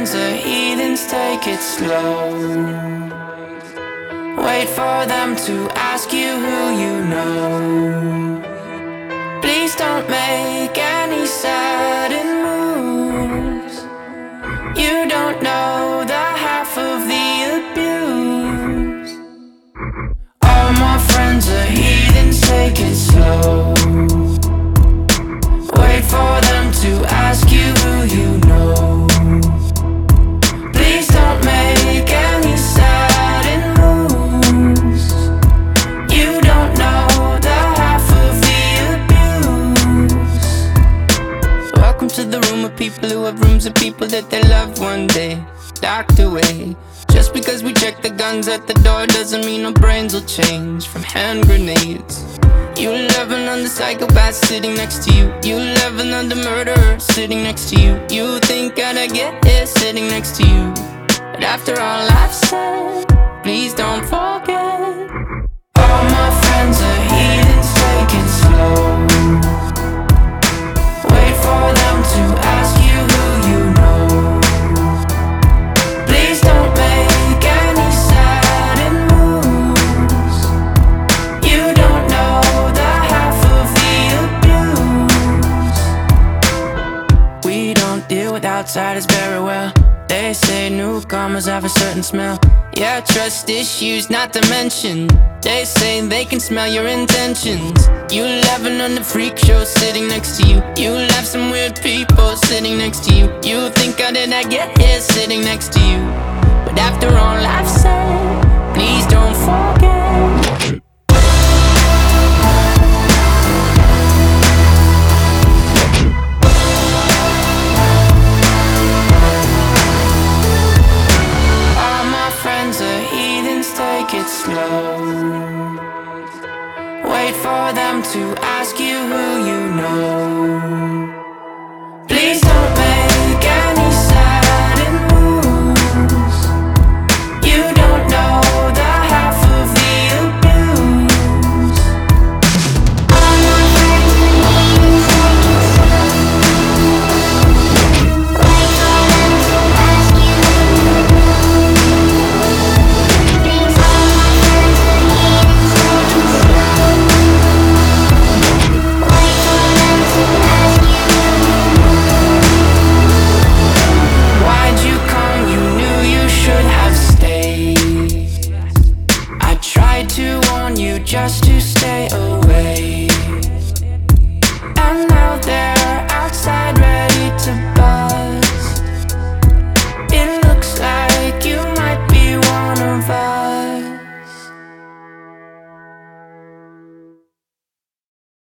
friends are heathens, take it slow. Wait for them to ask you who you know. Please don't make any sudden moves. You don't know the half of the abuse. All my friends are heathens, take it slow. Wait for them to ask you who you know. Please don't make any sudden moves. You don't know the half of the abuse. Welcome to the room of people who have rooms of people that they loved one day locked away. Just because we check the guns at the door doesn't mean our brains will change from hand grenades. You love another psychopath sitting next to you. You love another murderer sitting next to you. You think I'd get here sitting next to you. But after all I've said, please don't forget. All my friends are heathens, take it slow. Wait for them to ask you who you know. Please don't make any sudden moves. You don't know the half of the abuse. We don't deal with outsiders very well. They say newcomers have a certain smell. Yeah, trust issues not to mention. They say they can smell your intentions. You laughing on the freak show sitting next to you. You laugh some weird people sitting next to you. You think I did not get here sitting next to you. But after all I've said, please don't forget. All my friends are heathens, take it slow. Wait for them to ask you who you know.